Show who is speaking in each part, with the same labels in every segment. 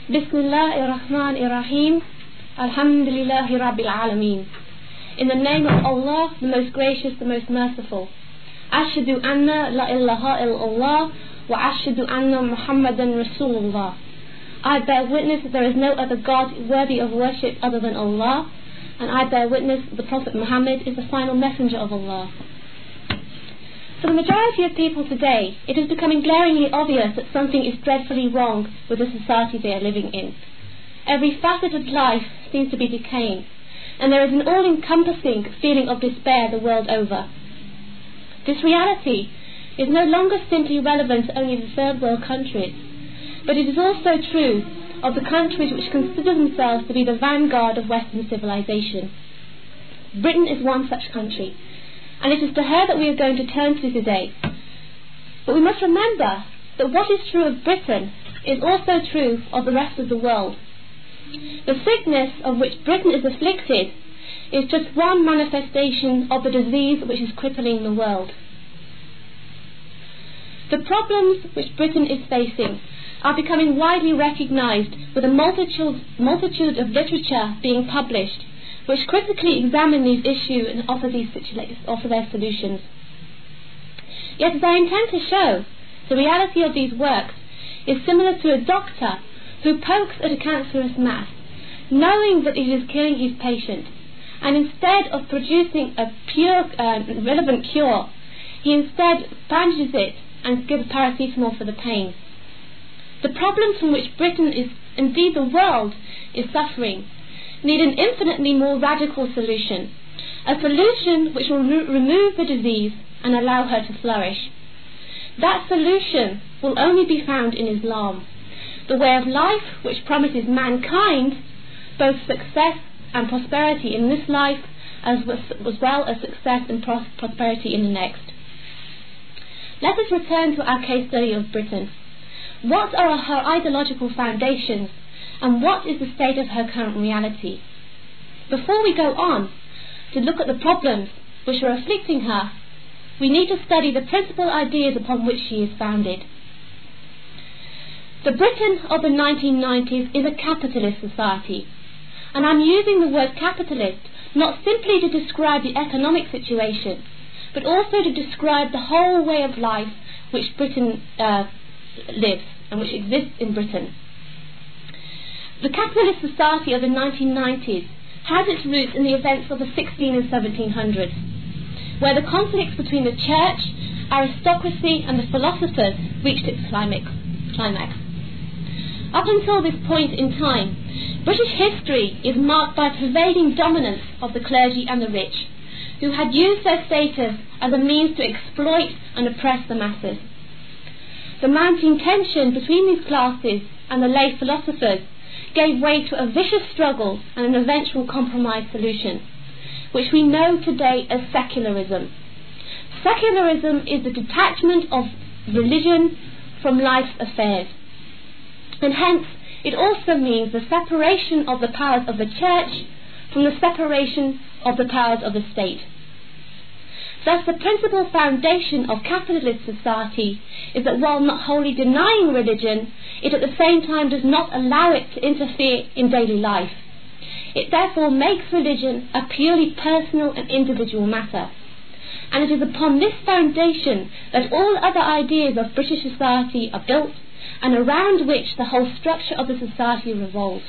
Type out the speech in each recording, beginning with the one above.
Speaker 1: Bismillahirrahmanirrahim. Alhamdulillahi Rabbil Alameen. In the name of Allah, the most gracious, the most merciful. Ashhadu anna la ilaha illallah wa ashhadu anna Muhammadan Rasulullah. I bear witness that there is no other God worthy of worship other than Allah, and I bear witness that the Prophet Muhammad is the final messenger of Allah. For the majority of people today, it is becoming glaringly obvious that something is dreadfully wrong with the society they are living in. Every facet of life seems to be decaying, and there is an all-encompassing feeling of despair the world over. This reality is no longer simply relevant to only the third world countries, but it is also true of the countries which consider themselves to be the vanguard of Western civilization. Britain is one such country, and it is to her that we are going to turn to today. But we must remember that what is true of Britain is also true of the rest of the world. The sickness of which Britain is afflicted is just one manifestation of the disease which is crippling the world. The problems which Britain is facing are becoming widely recognized, with a multitude of literature being published which critically examine these issues and offer their solutions. Yet, as I intend to show, the reality of these works is similar to a doctor who pokes at a cancerous mass, knowing that it is killing his patient, and instead of producing a pure, relevant cure, he instead bandages it and gives paracetamol for the pain. The problems from which Britain is, indeed the world, is suffering need an infinitely more radical solution, a solution which will remove the disease and allow her to flourish. That solution will only be found in Islam, the way of life which promises mankind both success and prosperity in this life, as well as success and prosperity in the next. Let us return to our case study of Britain. What are her ideological foundations, and what is the state of her current reality? Before we go on to look at the problems which are afflicting her, we need to study the principal ideas upon which she is founded. The Britain of the 1990s is a capitalist society, and I'm using the word capitalist not simply to describe the economic situation, but also to describe the whole way of life which Britain lives and which exists in Britain. The capitalist society of the 1990s has its roots in the events of the 16 and 1700s, where the conflicts between the church, aristocracy and the philosophers reached its climax. Up until this point in time, British history is marked by a pervading dominance of the clergy and the rich, who had used their status as a means to exploit and oppress the masses. The mounting tension between these classes and the lay philosophers gave way to a vicious struggle and an eventual compromise solution, which we know today as secularism. Secularism is the detachment of religion from life's affairs, and hence it also means the separation of the powers of the church from the separation of the powers of the state. Thus, the principal foundation of capitalist society is that while not wholly denying religion, it at the same time does not allow it to interfere in daily life. It therefore makes religion a purely personal and individual matter. And it is upon this foundation that all other ideas of British society are built, and around which the whole structure of the society revolves.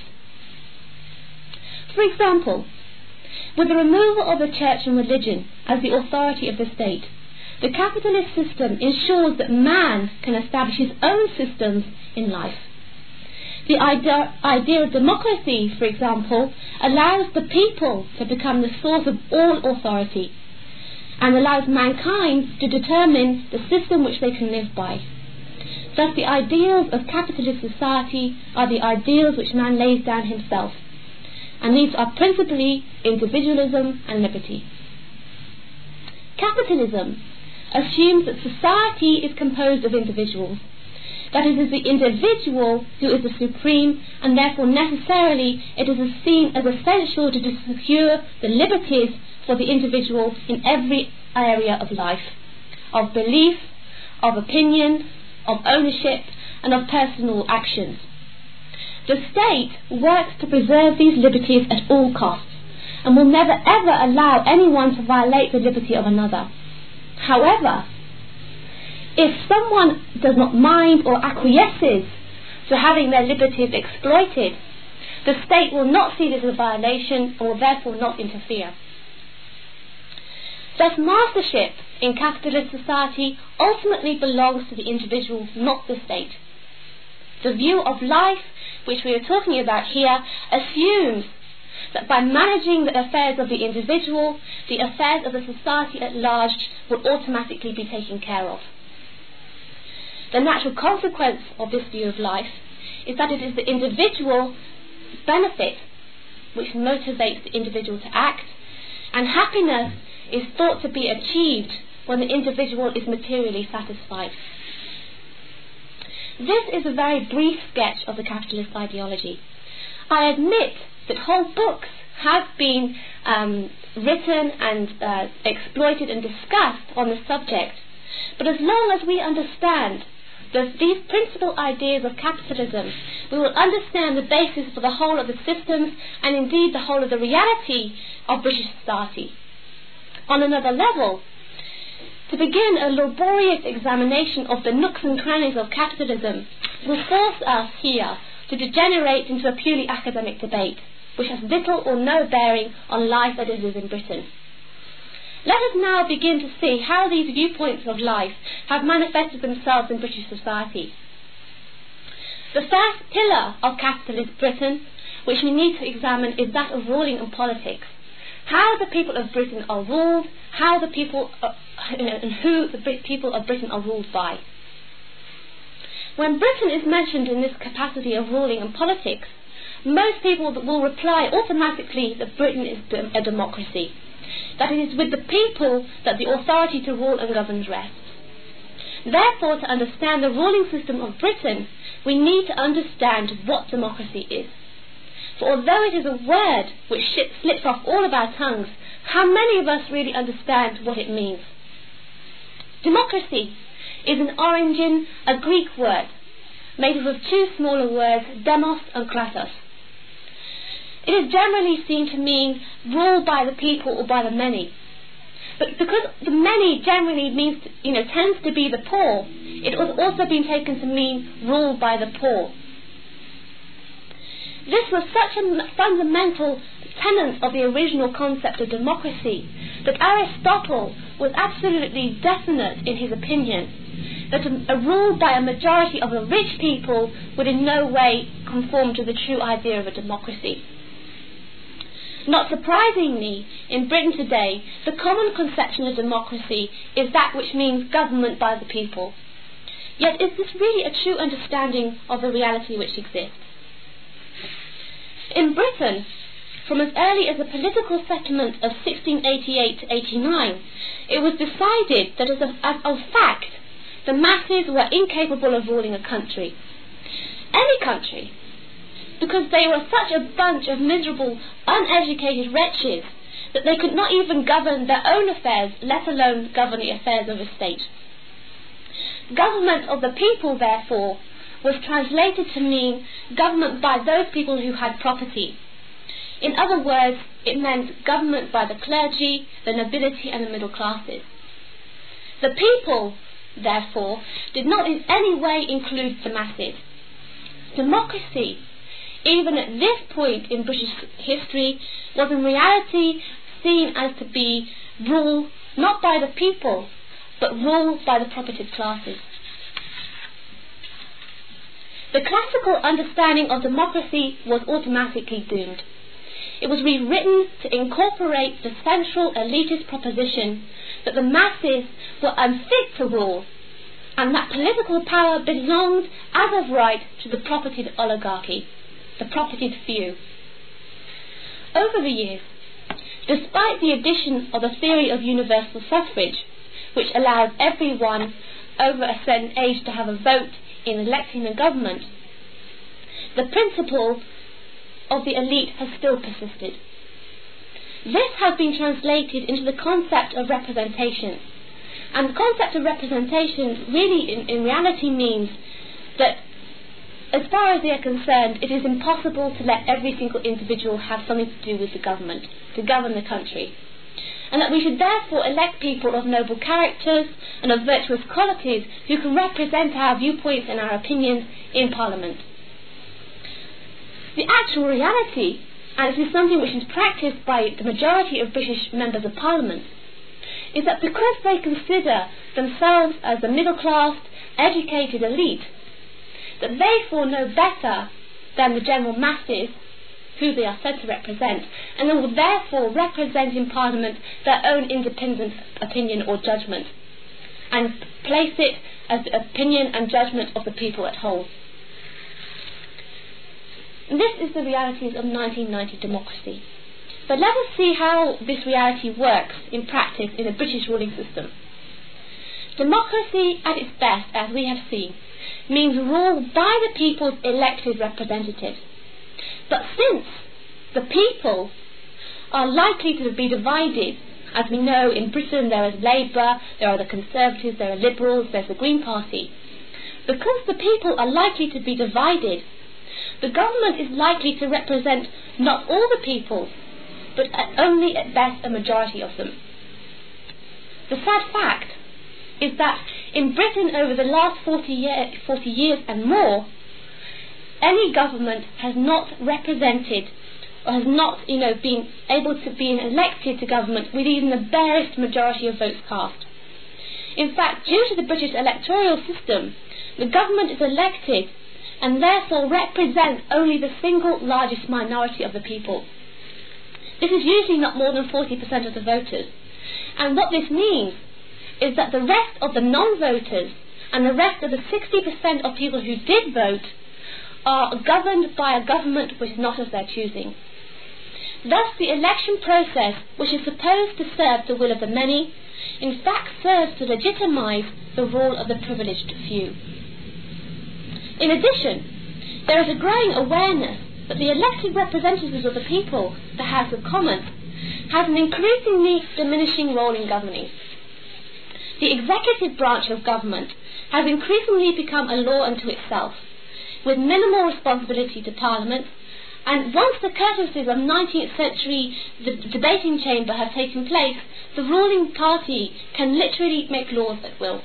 Speaker 1: For example, with the removal of the church and religion as the authority of the state, the capitalist system ensures that man can establish his own systems in life. The idea of democracy, for example, allows the people to become the source of all authority, and allows mankind to determine the system which they can live by. Thus, the ideals of capitalist society are the ideals which man lays down himself, and these are principally individualism and liberty. Capitalism assumes that society is composed of individuals, that it is the individual who is the supreme, and therefore necessarily it is seen as essential to secure the liberties for the individual in every area of life, of belief, of opinion, of ownership, and of personal actions. The state works to preserve these liberties at all costs and will never ever allow anyone to violate the liberty of another. However, if someone does not mind or acquiesces to having their liberties exploited, the state will not see this as a violation and will therefore not interfere. Thus, mastership in capitalist society ultimately belongs to the individual, not the state. The view of life which we are talking about here assumes that by managing the affairs of the individual, the affairs of the society at large will automatically be taken care of. The natural consequence of this view of life is that it is the individual benefit which motivates the individual to act, and happiness is thought to be achieved when the individual is materially satisfied. This is a very brief sketch of the capitalist ideology. I admit that whole books have been written and exploited and discussed on the subject, but as long as we understand these principal ideas of capitalism, we will understand the basis for the whole of the systems and indeed the whole of the reality of British society. On another level, to begin a laborious examination of the nooks and crannies of capitalism will force us here to degenerate into a purely academic debate, which has little or no bearing on life as it is in Britain. Let us now begin to see how these viewpoints of life have manifested themselves in British society. The first pillar of capitalist Britain, which we need to examine, is that of ruling and politics. How the people of Britain are ruled, how the people and who the people of Britain are ruled by. When Britain is mentioned in this capacity of ruling and politics, most people will reply automatically that Britain is a democracy, that it is with the people that the authority to rule and govern rests. Therefore, to understand the ruling system of Britain, we need to understand what democracy is. For although it is a word which slips off all of our tongues, how many of us really understand what it means? Democracy is in origin a Greek word, made up of two smaller words, demos and kratos. It is generally seen to mean rule by the people or by the many. But because the many generally means, tends to be the poor, it has also been taken to mean rule by the poor. This was such a fundamental tenet of the original concept of democracy that Aristotle was absolutely definite in his opinion that a rule by a majority of the rich people would in no way conform to the true idea of a democracy. Not surprisingly, in Britain today, the common conception of democracy is that which means government by the people. Yet is this really a true understanding of the reality which exists? In Britain, from as early as the political settlement of 1688 to 89, it was decided that as a fact, the masses were incapable of ruling a country. Any country. Because they were such a bunch of miserable, uneducated wretches that they could not even govern their own affairs, let alone govern the affairs of a state. Government of the people, therefore, was translated to mean government by those people who had property. In other words, it meant government by the clergy, the nobility and the middle classes. The people, therefore, did not in any way include the masses. Democracy, even at this point in British history, was in reality seen as to be rule not by the people, but rule by the propertied classes. The classical understanding of democracy was automatically doomed. It was rewritten to incorporate the central elitist proposition that the masses were unfit to rule, and that political power belonged as of right to the propertied oligarchy, the propertied few. Over the years, despite the addition of the theory of universal suffrage, which allows everyone over a certain age to have a vote in electing a government, the principle of the elite has still persisted. This has been translated into the concept of representation, and the concept of representation really in reality means that as far as they are concerned, it is impossible to let every single individual have something to do with the government, to govern the country, and that we should therefore elect people of noble characters and of virtuous qualities who can represent our viewpoints and our opinions in Parliament. The actual reality, and this is something which is practiced by the majority of British members of Parliament, is that because they consider themselves as the middle-class, educated elite, that they therefore know better than the general masses who they are said to represent, and they will therefore represent in Parliament their own independent opinion or judgment, and place it as the opinion and judgment of the people at whole. This is the realities of 1990 democracy. But let us see how this reality works in practice in a British ruling system. Democracy at its best, as we have seen, means rule by the people's elected representatives. But since the people are likely to be divided, as we know in Britain there is Labour, there are the Conservatives, there are Liberals, there's the Green Party. Because the people are likely to be divided, the government is likely to represent not all the people, but only at best a majority of them. The sad fact is that in Britain over the last 40 years and more, any government has not represented or has not been able to be elected to government with even the barest majority of votes cast. In fact, due to the British electoral system, the government is elected and therefore represents only the single largest minority of the people. This is usually not more than 40% of the voters. And what this means is that the rest of the non-voters and the rest of the 60% of people who did vote are governed by a government which is not of their choosing. Thus, the election process, which is supposed to serve the will of the many, in fact serves to legitimise the rule of the privileged few. In addition, there is a growing awareness that the elected representatives of the people, the House of Commons, has an increasingly diminishing role in governing. The executive branch of government has increasingly become a law unto itself, with minimal responsibility to Parliament, and once the courtesies of 19th century debating chamber have taken place, the ruling party can literally make laws at will.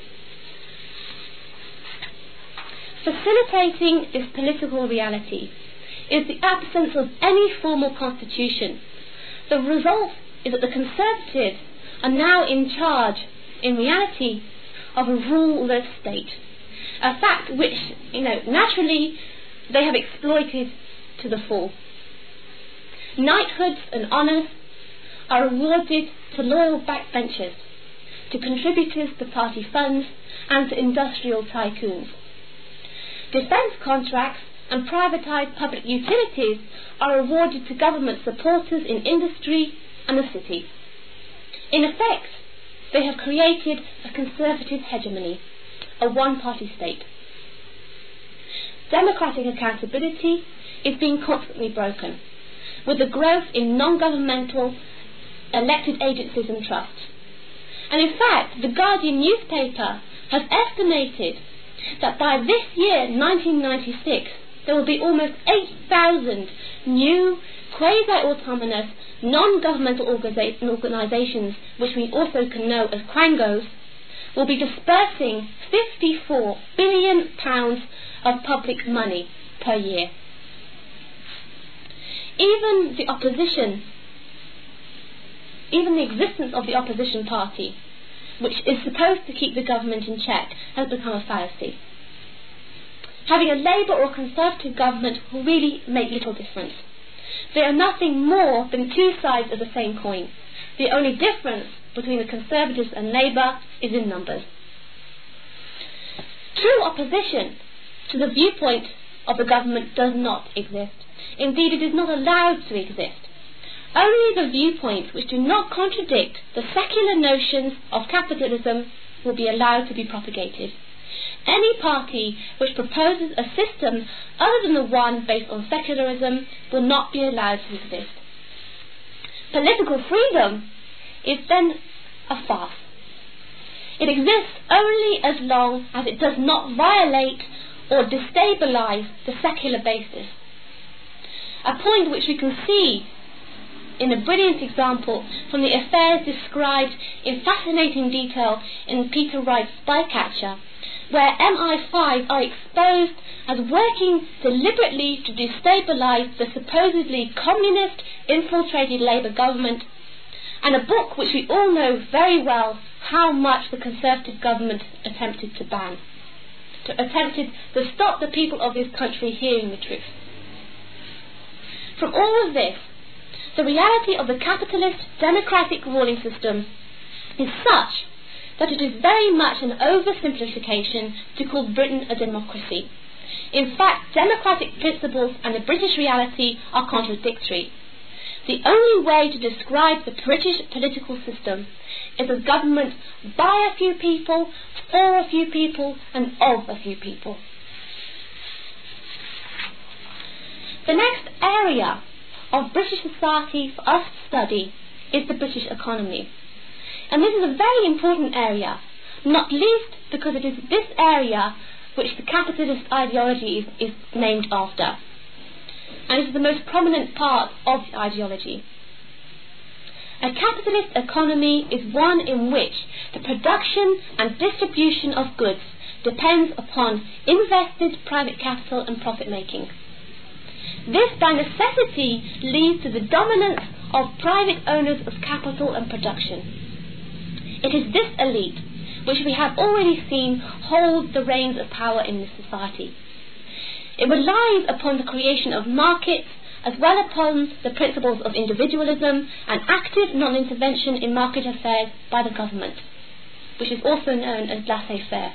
Speaker 1: Facilitating this political reality is the absence of any formal constitution. The result is that the Conservatives are now in charge, in reality, of a ruleless state, a fact which, naturally they have exploited to the full. Knighthoods and honours are awarded to loyal backbenchers, to contributors to party funds and to industrial tycoons. Defence contracts and privatised public utilities are awarded to government supporters in industry and the city. In effect, they have created a conservative hegemony, a one-party state. Democratic accountability is being constantly broken, with the growth in non-governmental elected agencies and trusts. And in fact, the Guardian newspaper has estimated that by this year, 1996, there will be almost 8,000 new quasi-autonomous non-governmental organisations, which we also can know as quangos, will be dispersing £54 billion of public money per year. Even the opposition, even the existence of the opposition party, which is supposed to keep the government in check, has become a fallacy. Having a Labour or Conservative government will really make little difference. They are nothing more than two sides of the same coin. The only difference between the Conservatives and Labour is in numbers. True opposition to the viewpoint of the government does not exist. Indeed, it is not allowed to exist. Only the viewpoints which do not contradict the secular notions of capitalism will be allowed to be propagated. Any party which proposes a system other than the one based on secularism will not be allowed to exist. Political freedom is then a farce. It exists only as long as it does not violate or destabilise the secular basis. A point which we can see in a brilliant example from the affairs described in fascinating detail in Peter Wright's Spycatcher, where MI5 are exposed as working deliberately to destabilise the supposedly communist infiltrated Labour government, and a book which we all know very well how much the Conservative government attempted to ban, attempted to stop the people of this country hearing the truth. From all of this, the reality of the capitalist democratic ruling system is such that it is very much an oversimplification to call Britain a democracy. In fact, democratic principles and the British reality are contradictory. The only way to describe the British political system is a government by a few people, for a few people, and of a few people. The next area of British society for us to study is the British economy. And this is a very important area, not least because it is this area which the capitalist ideology is named after. And it is the most prominent part of the ideology. A capitalist economy is one in which the production and distribution of goods depends upon invested private capital and profit making. This by necessity leads to the dominance of private owners of capital and production. It is this elite which we have already seen hold the reins of power in this society. It relies upon the creation of markets as well upon the principles of individualism and active non-intervention in market affairs by the government, which is also known as laissez-faire.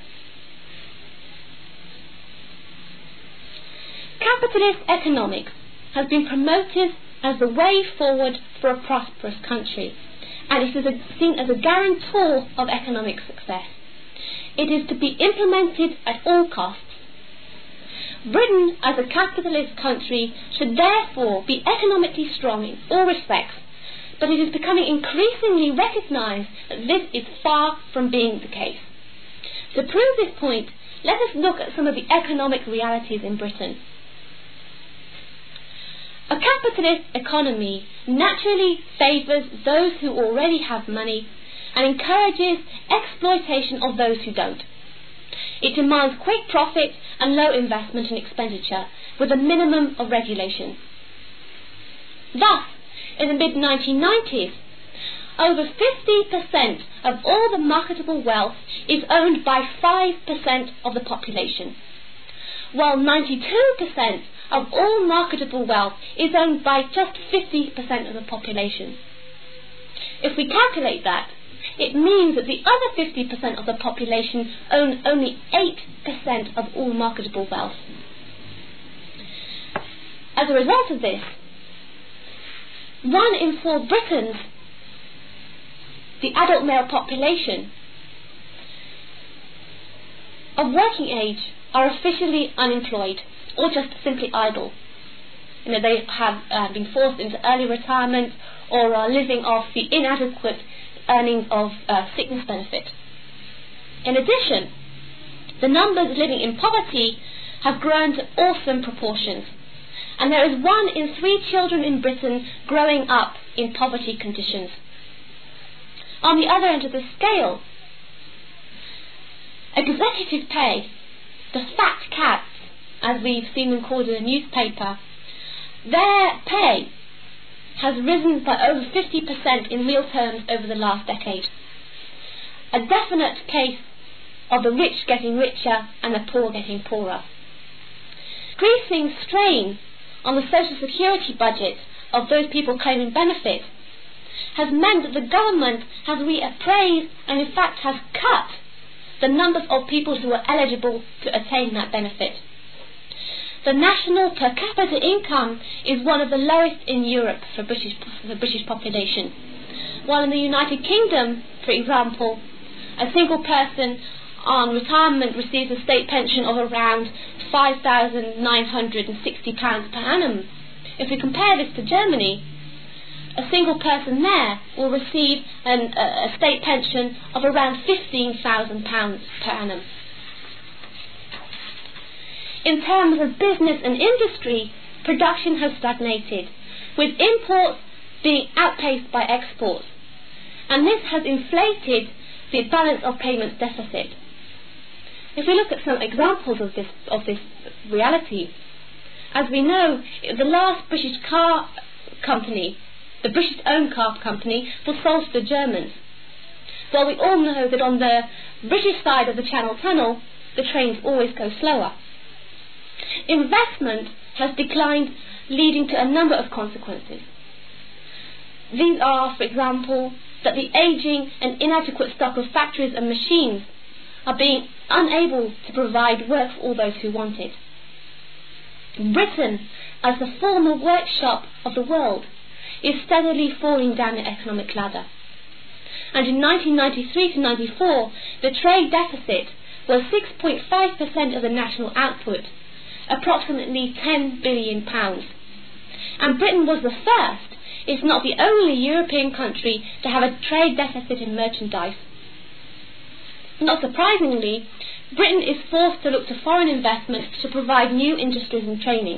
Speaker 1: Capitalist economics has been promoted as the way forward for a prosperous country, and it is seen as a guarantor of economic success. It is to be implemented at all costs. Britain, as a capitalist country, should therefore be economically strong in all respects, but it is becoming increasingly recognised that this is far from being the case. To prove this point, let us look at some of the economic realities in Britain. A capitalist economy naturally favours those who already have money and encourages exploitation of those who don't. It demands quick profit and low investment and expenditure with a minimum of regulation. Thus, in the mid-1990s, over 50% of all the marketable wealth is owned by 5% of the population, while 92% of all marketable wealth is owned by just 50% of the population. If we calculate that, it means that the other 50% of the population own only 8% of all marketable wealth. As a result of this, 1 in 4 Britons, the adult male population, of working age are officially unemployed or just simply idle. They have been forced into early retirement or are living off the inadequate earnings of sickness benefit. In addition, the numbers living in poverty have grown to awesome proportions, and there is 1 in 3 children in Britain growing up in poverty conditions. On the other end of the scale, executive pay, the fat cats, as we've seen them called in the newspaper, their pay has risen by over 50% in real terms over the last decade. A definite case of the rich getting richer and the poor getting poorer. Increasing strain on the social security budget of those people claiming benefits has meant that the government has reappraised and in fact has cut the numbers of people who are eligible to attain that benefit. The national per capita income is one of the lowest in Europe for the British population. While in the United Kingdom, for example, a single person on retirement receives a state pension of around £5,960 per annum. If we compare this to Germany, a single person there will receive a state pension of around £15,000 per annum. In terms of business and industry, production has stagnated, with imports being outpaced by exports, and this has inflated the balance of payments deficit. If we look at some examples of this reality, as we know, the last British car company, the British-owned car company, was sold to the Germans. Well, we all know that on the British side of the Channel Tunnel, the trains always go slower. Investment has declined, leading to a number of consequences. These are, for example, that the ageing and inadequate stock of factories and machines are being unable to provide work for all those who want it. Britain, as the former workshop of the world, is steadily falling down the economic ladder. And in 1993 to 94, the trade deficit was 6.5% of the national output, approximately £10 billion. And Britain was the first, if not the only European country to have a trade deficit in merchandise. Not surprisingly, Britain is forced to look to foreign investment to provide new industries and training.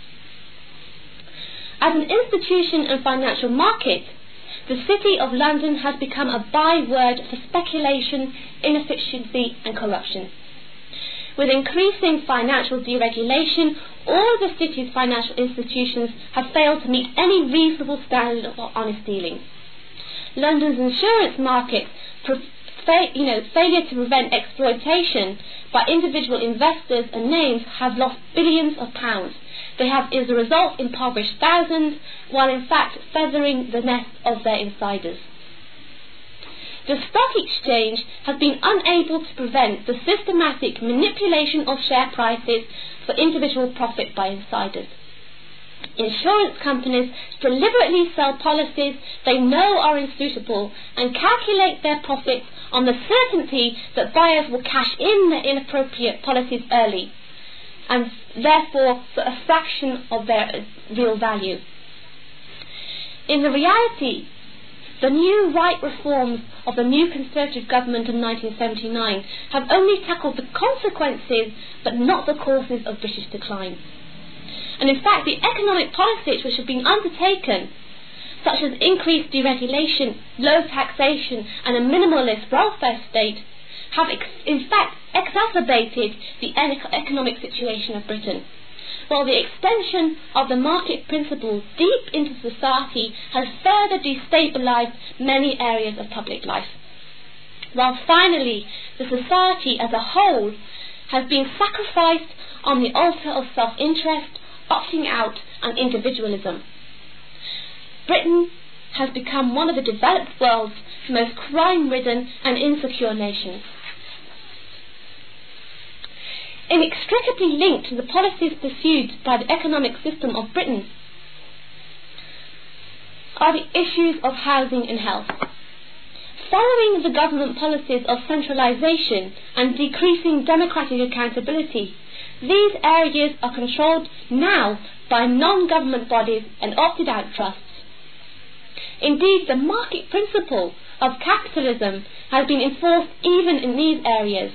Speaker 1: As an institution and financial market, the City of London has become a byword for speculation, inefficiency and corruption. With increasing financial deregulation, all of the city's financial institutions have failed to meet any reasonable standard of honest dealing. London's insurance market failure to prevent exploitation by individual investors and names have lost billions of pounds. They have, as a result, impoverished thousands, while in fact feathering the nest of their insiders. The stock exchange has been unable to prevent the systematic manipulation of share prices for individual profit by insiders. Insurance companies deliberately sell policies they know are unsuitable and calculate their profits on the certainty that buyers will cash in their inappropriate policies early, and therefore for a fraction of their real value. In the reality, the new right reforms of the new Conservative government of 1979 have only tackled the consequences but not the causes of British decline. And in fact, the economic policies which have been undertaken, such as increased deregulation, low taxation and a minimalist welfare state, have in fact exacerbated the economic situation of Britain, while the extension of the market principles deep into society has further destabilised many areas of public life. While finally, the society as a whole has been sacrificed on the altar of self-interest, opting out and individualism. Britain has become one of the developed world's most crime-ridden and insecure nations. Inextricably linked to the policies pursued by the economic system of Britain are the issues of housing and health. Following the government policies of centralisation and decreasing democratic accountability, these areas are controlled now by non-government bodies and opted-out trusts. Indeed, the market principle of capitalism has been enforced even in these areas,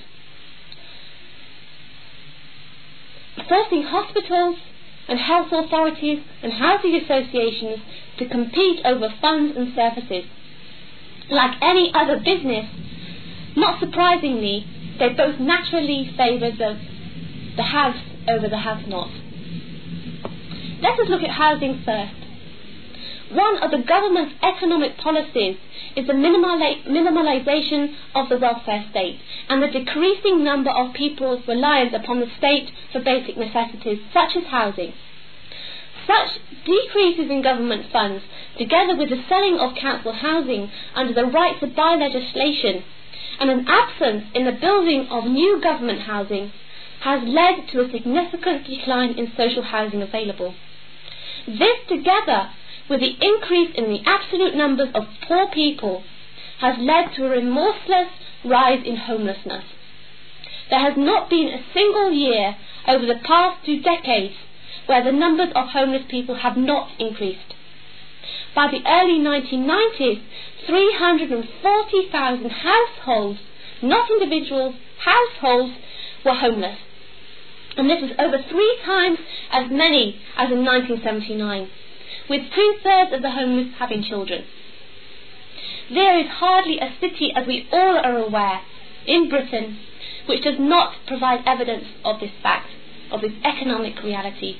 Speaker 1: forcing hospitals and health authorities and housing associations to compete over funds and services. Like any other business, not surprisingly, they both naturally favour the haves over the have-nots. Let us look at housing first. One of the government's economic policies is the minimalisation of the welfare state and the decreasing number of people's reliance upon the state for basic necessities such as housing. Such decreases in government funds, together with the selling of council housing under the right to buy legislation and an absence in the building of new government housing, has led to a significant decline in social housing available. This, together with the increase in the absolute numbers of poor people, has led to a remorseless rise in homelessness. There has not been a single year over the past 2 decades where the numbers of homeless people have not increased. By the early 1990s, 340,000 households, not individuals, households, were homeless. and this was over 3 times as many as in 1979, with 2/3 of the homes having children. There is hardly a city, as we all are aware, in Britain which does not provide evidence of this fact, of this economic reality.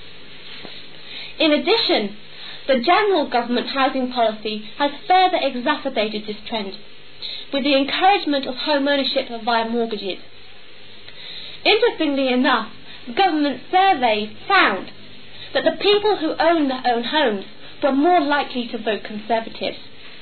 Speaker 1: In addition, the general government housing policy has further exacerbated this trend, with the encouragement of home ownership via mortgages. Interestingly enough, government surveys found that the people who own their own homes were more likely to vote Conservative,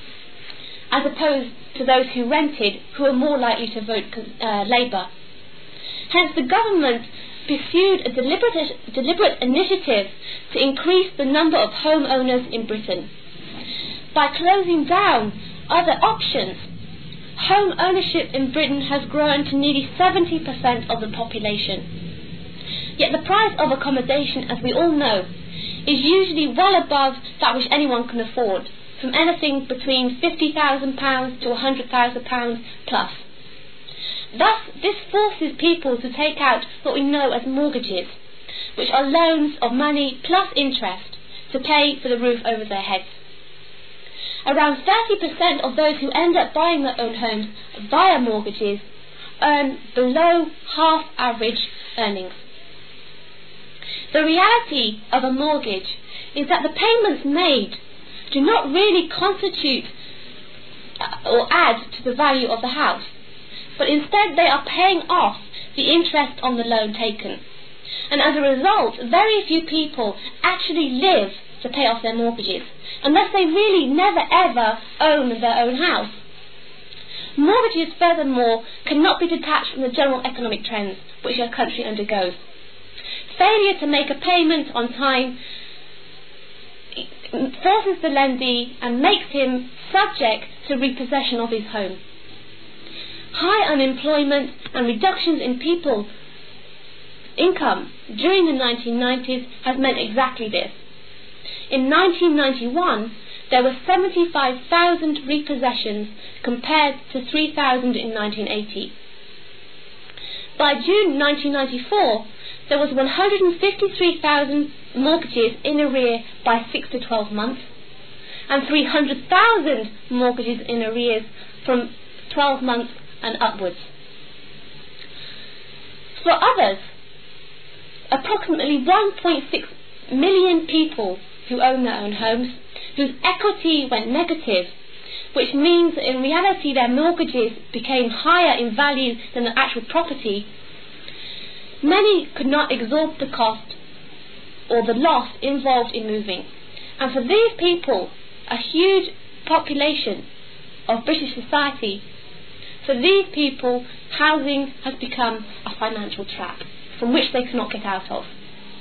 Speaker 1: as opposed to those who rented, who were more likely to vote Labour. Hence, the government pursued a deliberate initiative to increase the number of homeowners in Britain. By closing down other options, home ownership in Britain has grown to nearly 70% of the population. Yet the price of accommodation, as we all know, is usually well above that which anyone can afford, from anything between £50,000 to £100,000 plus. Thus, this forces people to take out what we know as mortgages, which are loans of money plus interest to pay for the roof over their heads. Around 30% of those who end up buying their own homes via mortgages earn below half average earnings. The reality of a mortgage is that the payments made do not really constitute or add to the value of the house, but instead they are paying off the interest on the loan taken. And as a result, very few people actually live to pay off their mortgages, unless they really never ever own their own house. Mortgages, furthermore, cannot be detached from the general economic trends which a country undergoes. Failure to make a payment on time forces the lendee and makes him subject to repossession of his home. High unemployment and reductions in people's income during the 1990s has meant exactly this. In 1991, there were 75,000 repossessions compared to 3,000 in 1980. By June 1994, there was 153,000 mortgages in arrear by 6 to 12 months, and 300,000 mortgages in arrears from 12 months and upwards. For others, approximately 1.6 million people who own their own homes, whose equity went negative, which means that in reality their mortgages became higher in value than the actual property. Many could not absorb the cost or the loss involved in moving. And for these people, a huge population of British society, for these people, housing has become a financial trap from which they cannot get out of.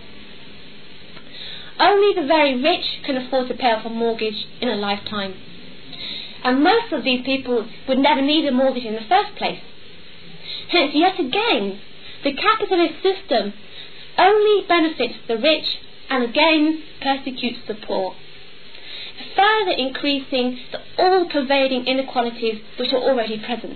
Speaker 1: Only the very rich can afford to pay off a mortgage in a lifetime. And most of these people would never need a mortgage in the first place. Hence, yet again, the capitalist system only benefits the rich and again persecutes the poor, further increasing the all-pervading inequalities which are already present.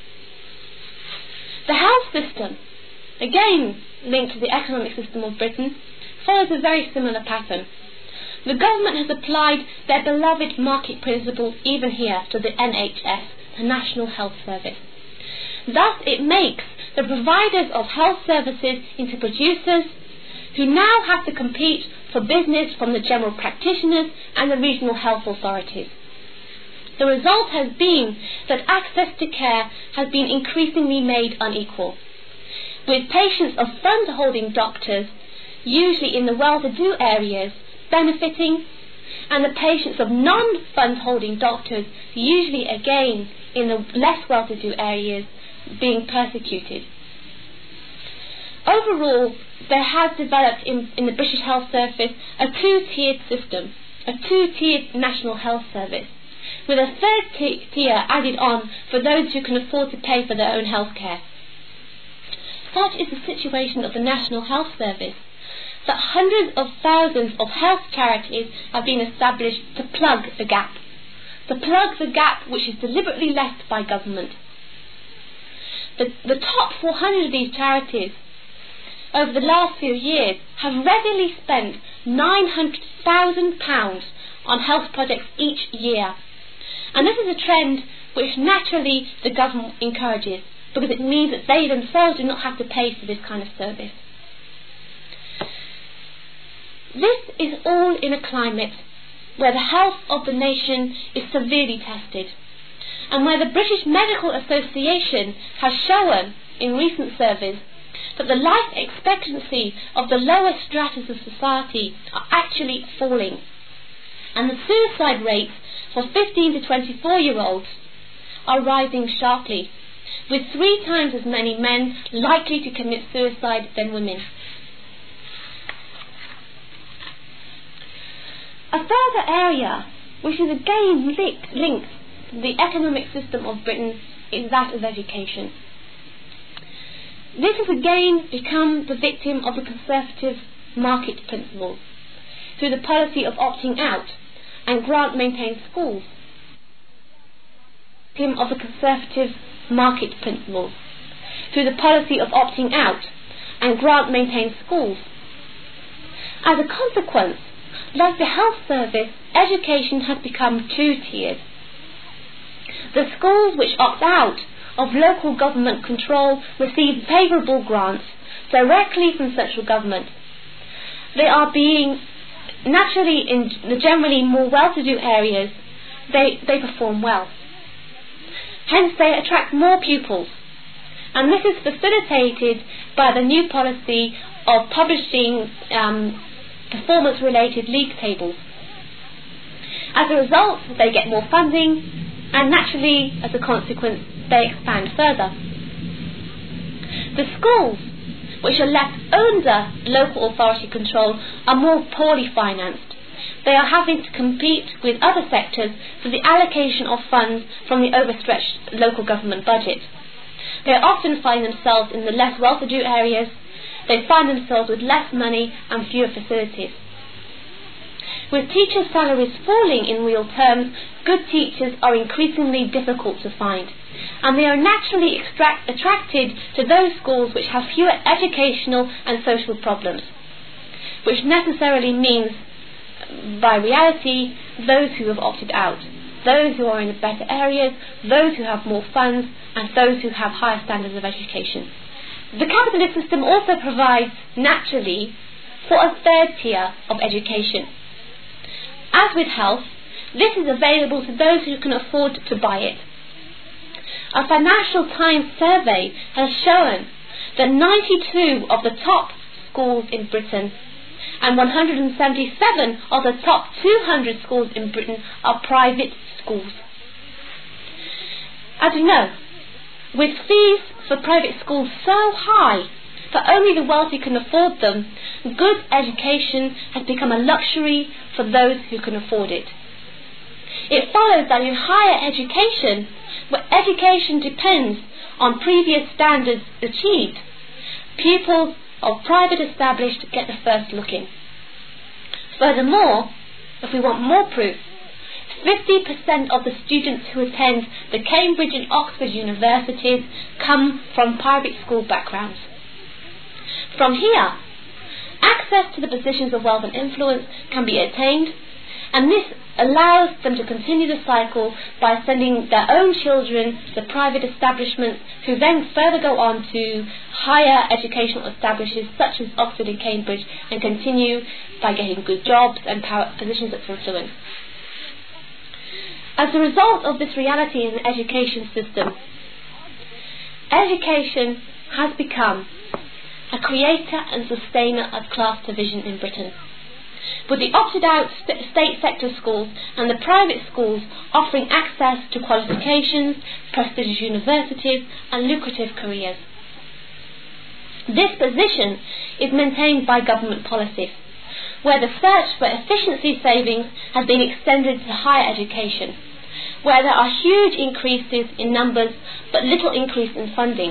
Speaker 1: The health system, again linked to the economic system of Britain, follows a very similar pattern. The government has applied their beloved market principle even here to the NHS, the National Health Service. Thus it makes the providers of health services into producers who now have to compete for business from the general practitioners and the regional health authorities. The result has been that access to care has been increasingly made unequal, with patients of fund-holding doctors, usually in the well-to-do areas, benefiting, and the patients of non-fund-holding doctors, usually again in the less well-to-do areas, being persecuted. Overall, there has developed in the British Health Service a two-tiered system, a two-tiered National Health Service, with a third tier added on for those who can afford to pay for their own health care. Such is the situation of the National Health Service, that hundreds of thousands of health charities have been established to plug the gap which is deliberately left by government. The top 400 of these charities over the last few years have regularly spent £900,000 on health projects each year. And this is a trend which naturally the government encourages, because it means that they themselves do not have to pay for this kind of service. This is all in a climate where the health of the nation is severely tested, and where the British Medical Association has shown in recent surveys that the life expectancy of the lower stratas of society are actually falling, and the suicide rates for 15 to 24-year-olds are rising sharply, with 3 times as many men likely to commit suicide than women. A further area, which is again linked to the economic system of Britain, is that of education. This has again become the victim of the Conservative market principles through the policy of opting out and grant-maintained schools. Of the Conservative market principles through the policy of opting out and grant-maintained schools. As a consequence, like the health service, education has become two-tiered. The schools which opt out of local government control receive favourable grants directly from central government. They are being naturally in the generally more well-to-do areas, they perform well. Hence they attract more pupils, and this is facilitated by the new policy of publishing performance-related league tables. As a result, they get more funding, and naturally, as a consequence, they expand further. The schools, which are left under local authority control, are more poorly financed. They are having to compete with other sectors for the allocation of funds from the overstretched local government budget. They often find themselves in the less well-to-do areas. They find themselves with less money and fewer facilities. With teachers' salaries falling in real terms, good teachers are increasingly difficult to find, and they are naturally attracted to those schools which have fewer educational and social problems, which necessarily means, by reality, those who have opted out, those who are in the better areas, those who have more funds, and those who have higher standards of education. The capitalist system also provides, naturally, for a third tier of education. As with health, this is available to those who can afford to buy it. A Financial Times survey has shown that 92 of the top schools in Britain and 177 of the top 200 schools in Britain are private schools. As you know, with fees for private schools so high that only the wealthy can afford them, good education has become a luxury for those who can afford it. It follows that in higher education, where education depends on previous standards achieved, pupils of private established get the first look in. Furthermore, if we want more proof, 50% of the students who attend the Cambridge and Oxford universities come from private school backgrounds. From here, access to the positions of wealth and influence can be attained, and this allows them to continue the cycle by sending their own children to private establishments, who then further go on to higher educational establishments such as Oxford and Cambridge, and continue by getting good jobs and positions of influence. As a result of this reality in the education system, education has become a creator and sustainer of class division in Britain, with the opted-out state sector schools and the private schools offering access to qualifications, prestigious universities and lucrative careers. This position is maintained by government policies, where the search for efficiency savings has been extended to higher education, where there are huge increases in numbers but little increase in funding,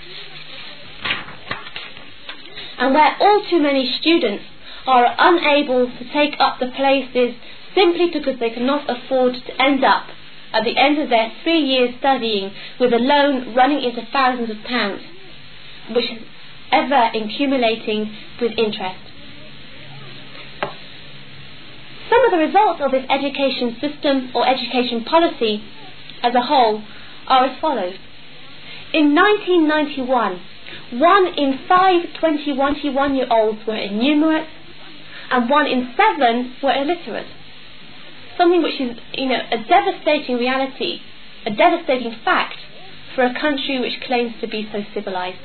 Speaker 1: and where all too many students are unable to take up the places simply because they cannot afford to end up at the end of their 3 years studying with a loan running into thousands of pounds, which ever accumulating with interest. Some of the results of this education system or education policy as a whole are as follows. In 1991, 1 in 5 21-year-olds were illiterate and 1 in 7 were illiterate. Something which is, a devastating reality, a devastating fact for a country which claims to be so civilized.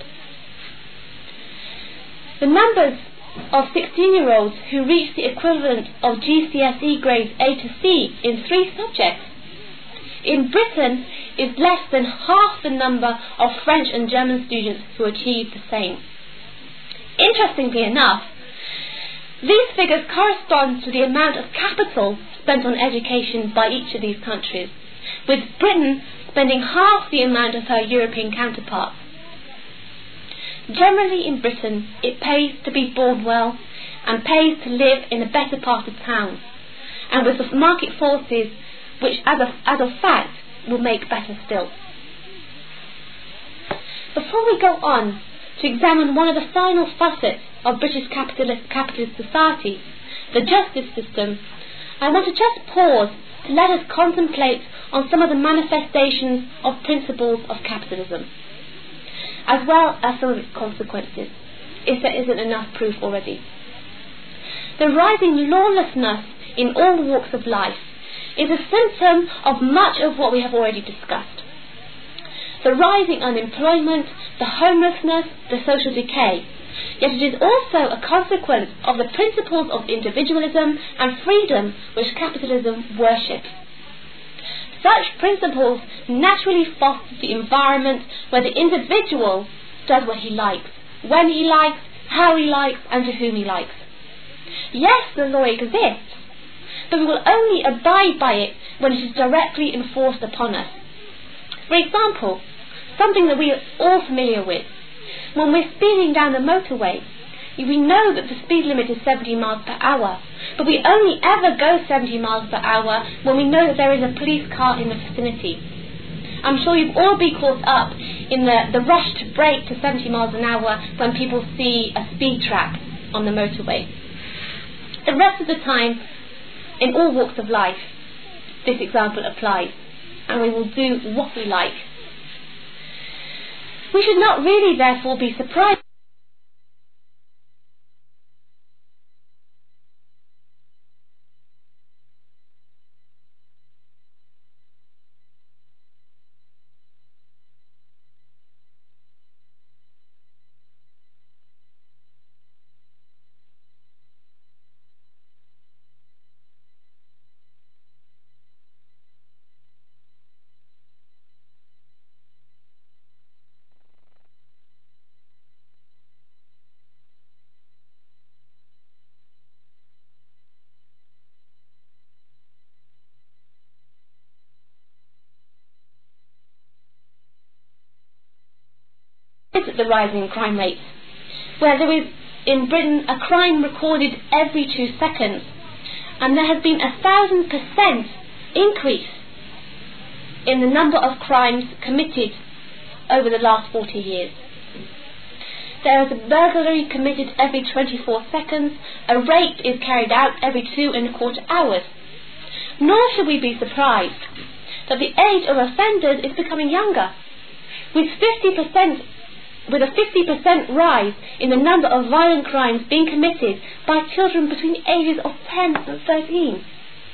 Speaker 1: The numbers of 16-year-olds who reach the equivalent of GCSE grades A to C in 3 subjects in Britain is less than half the number of French and German students who achieve the same. Interestingly enough, these figures correspond to the amount of capital spent on education by each of these countries, with Britain spending half the amount of her European counterparts. Generally in Britain, it pays to be born well and pays to live in a better part of town, and with the market forces which as a fact will make better still. Before we go on to examine one of the final facets of British capitalist society, the justice system, I want to just pause to let us contemplate on some of the manifestations of principles of capitalism, as well as some of its consequences, if there isn't enough proof already. The rising lawlessness in all walks of life is a symptom of much of what we have already discussed. The rising unemployment, the homelessness, the social decay, yet it is also a consequence of the principles of individualism and freedom which capitalism worships. Such principles naturally foster the environment where the individual does what he likes, when he likes, how he likes, and to whom he likes. Yes, the law exists, but we will only abide by it when it is directly enforced upon us. For example, something that we are all familiar with. When we're speeding down the motorway, we know that the speed limit is 70 miles per hour, but we only ever go 70 miles per hour when we know that there is a police car in the vicinity. I'm sure you've all been caught up in the rush to brake to 70 miles an hour when people see a speed trap on the motorway. The rest of the time, in all walks of life, this example applies, and we will do what we like. We should not really, therefore, be surprised at the rising crime rates, where there is in Britain a crime recorded every 2 seconds, and there has been 1,000% increase in the number of crimes committed over the last 40 years. There is a burglary committed every 24 seconds, a rape is carried out every 2.25 hours. Nor should we be surprised that the age of offenders is becoming younger, with a 50% rise in the number of violent crimes being committed by children between the ages of 10 and 13.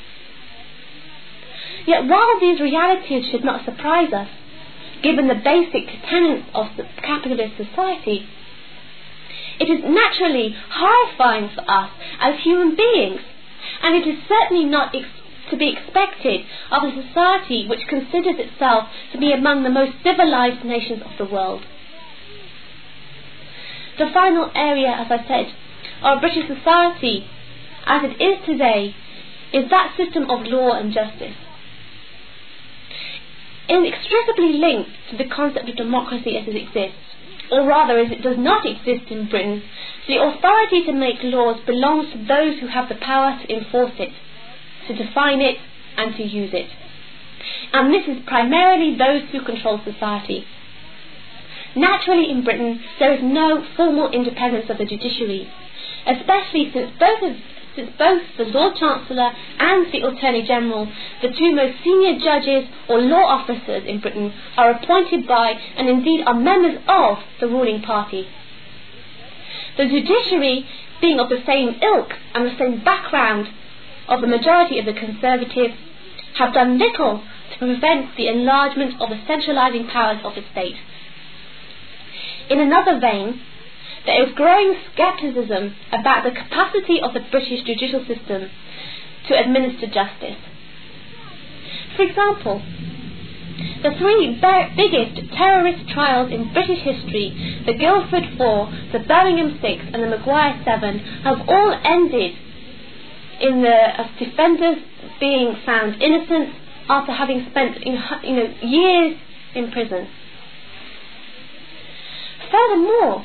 Speaker 1: Yet while these realities should not surprise us, given the basic tenets of the capitalist society, it is naturally horrifying for us as human beings, and it is certainly not to be expected of a society which considers itself to be among the most civilized nations of the world. The final area, as I said, of British society, as it is today, is that system of law and justice. Inextricably linked to the concept of democracy as it exists, or rather as it does not exist in Britain, the authority to make laws belongs to those who have the power to enforce it, to define it, and to use it. And this is primarily those who control society. Naturally, in Britain, there is no formal independence of the judiciary, especially since both the Lord Chancellor and the Attorney General, the two most senior judges or law officers in Britain, are appointed by and indeed are members of the ruling party. The judiciary, being of the same ilk and the same background of the majority of the Conservatives, have done little to prevent the enlargement of the centralising powers of the state. In another vein, there is growing scepticism about the capacity of the British judicial system to administer justice. For example, the three biggest terrorist trials in British history, the Guildford 4, the Birmingham 6 and the Maguire 7, have all ended in the defenders being found innocent after having spent years in prison. Furthermore,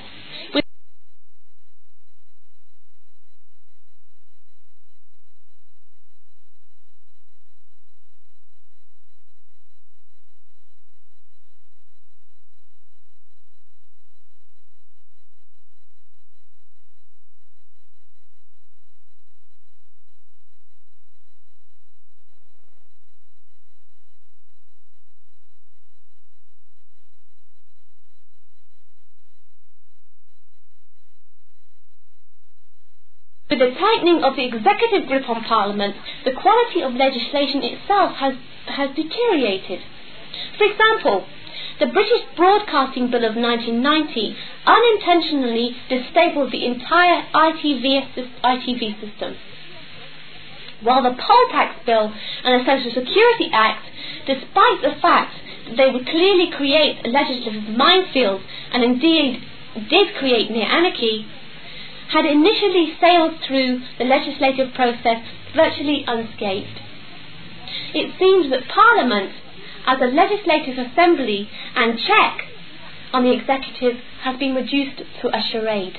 Speaker 1: with the tightening of the executive grip on Parliament, the quality of legislation itself has deteriorated. For example, the British Broadcasting Bill of 1990 unintentionally disabled the entire ITV system, while the Poll Tax Bill and the Social Security Act, despite the fact that they would clearly create a legislative minefield and indeed did create near anarchy, had initially sailed through the legislative process virtually unscathed. It seems that Parliament, as a legislative assembly and check on the executive, has been reduced to a charade.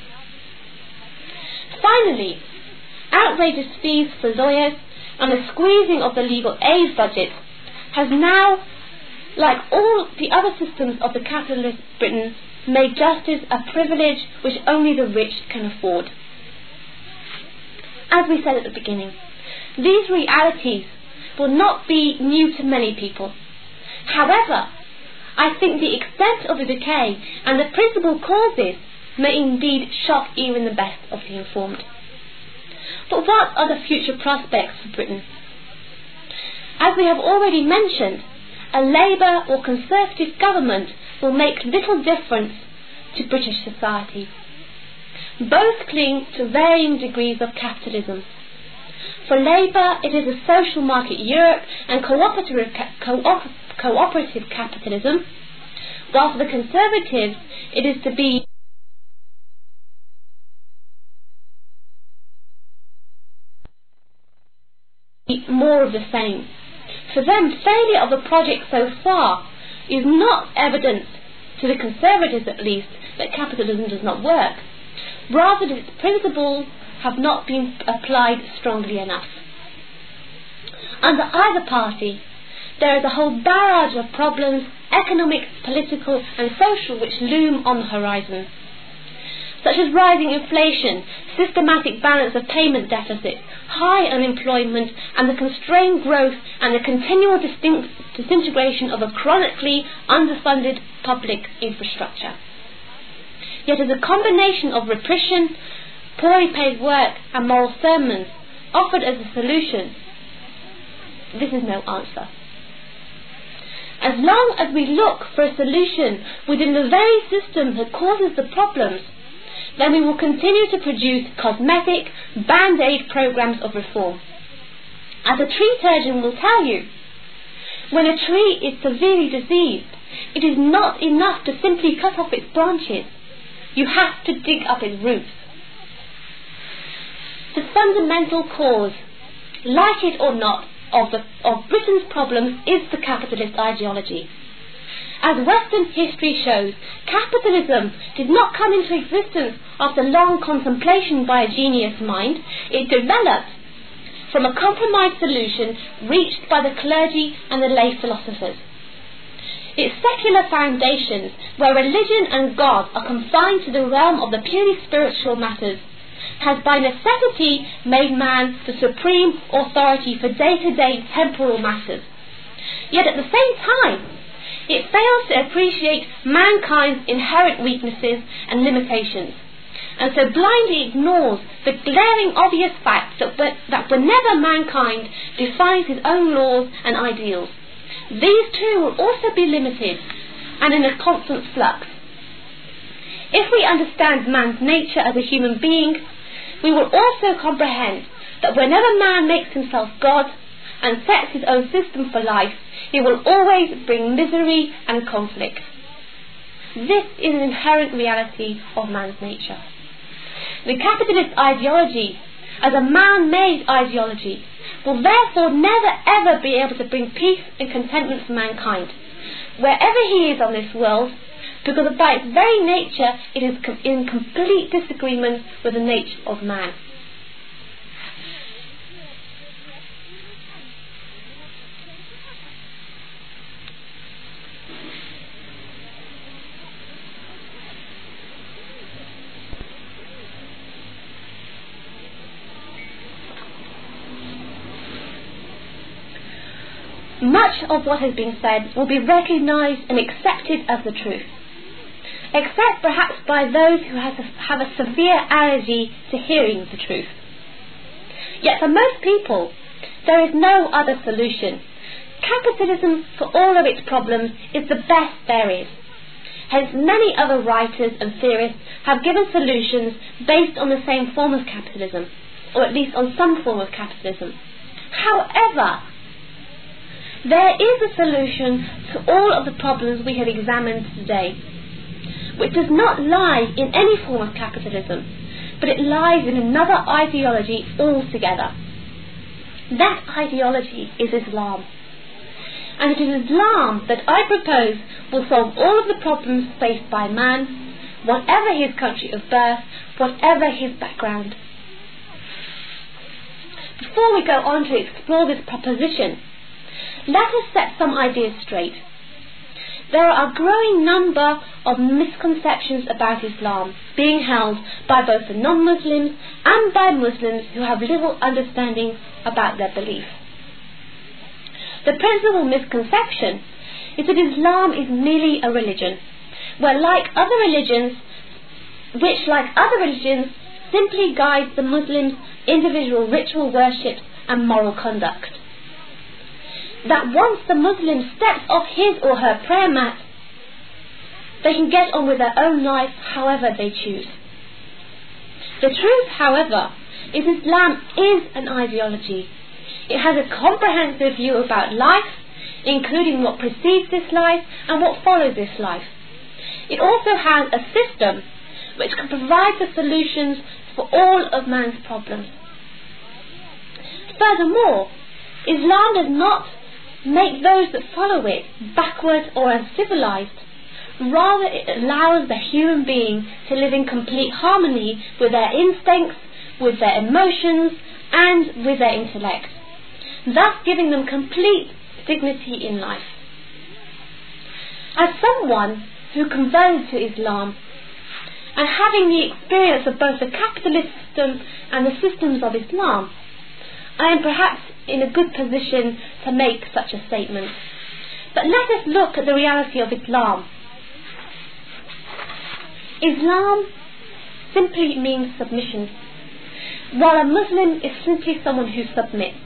Speaker 1: Finally, outrageous fees for lawyers and the squeezing of the legal aid budget has now, like all the other systems of the capitalist Britain, made justice a privilege which only the rich can afford. As we said at the beginning, these realities will not be new to many people. However, I think the extent of the decay and the principal causes may indeed shock even the best of the informed. But what are the future prospects for Britain? As we have already mentioned, a Labour or Conservative government will make little difference to British society. Both cling to varying degrees of capitalism. For Labour, it is a social market Europe and cooperative capitalism, while for the Conservatives, it is to be more of the same. For them, failure of the project so far is not evidence, to the Conservatives at least, that capitalism does not work. Rather, that its principles have not been applied strongly enough. Under either party, there is a whole barrage of problems, economic, political and social, which loom on the horizon, such as rising inflation, systematic balance of payment deficit, high unemployment and the constrained growth and the continual disintegration of a chronically underfunded public infrastructure. Yet as a combination of repression, poorly paid work and moral sermons offered as a solution, this is no answer. As long as we look for a solution within the very system that causes the problems, then we will continue to produce cosmetic, band-aid programs of reform. As a tree surgeon will tell you, when a tree is severely diseased, it is not enough to simply cut off its branches. You have to dig up its roots. The fundamental cause, like it or not, of Britain's problems is the capitalist ideology. As Western history shows, capitalism did not come into existence after long contemplation by a genius mind. It developed from a compromise solution reached by the clergy and the lay philosophers. its secular foundations, where religion and God are confined to the realm of the purely spiritual matters, has by necessity made man the supreme authority for day-to-day temporal matters. Yet at the same time, it fails to appreciate mankind's inherent weaknesses and limitations, and so blindly ignores the glaring obvious fact that whenever mankind defines his own laws and ideals, these too will also be limited and in a constant flux. If we understand man's nature as a human being, we will also comprehend that whenever man makes himself God and sets his own system for life, he will always bring misery and conflict. This is an inherent reality of man's nature. The capitalist ideology, as a man-made ideology, will therefore never ever be able to bring peace and contentment for mankind, wherever he is on this world, because by its very nature it is in complete disagreement with the nature of man. Much of what has been said will be recognized and accepted as the truth, except perhaps by those who have a severe allergy to hearing the truth. Yet for most people, there is no other solution. Capitalism, for all of its problems, is the best there is. Hence, many other writers and theorists have given solutions based on the same form of capitalism, or at least on some form of capitalism. However, there is a solution to all of the problems we have examined today, which does not lie in any form of capitalism, but it lies in another ideology altogether. That ideology is Islam. And it is Islam that I propose will solve all of the problems faced by man, whatever his country of birth, whatever his background. Before we go on to explore this proposition, let us set some ideas straight. There are a growing number of misconceptions about Islam being held by both the non-Muslims and by Muslims who have little understanding about their belief. The principal misconception is that Islam is merely a religion, which like other religions simply guides the Muslims' individual ritual worship and moral conduct. That once the Muslim steps off his or her prayer mat, they can get on with their own life however they choose. The truth, however, is Islam is an ideology. It has a comprehensive view about life, including what precedes this life and what follows this life. It also has a system which can provide the solutions for all of man's problems. Furthermore, Islam does not make those that follow it backward or uncivilized. Rather, it allows the human being to live in complete harmony with their instincts, with their emotions, and with their intellect, thus giving them complete dignity in life. As someone who converted to Islam, and having the experience of both the capitalist system and the systems of Islam, I am perhaps in a good position to make such a statement. But let us look at the reality of Islam. Islam simply means submission, while a Muslim is simply someone who submits.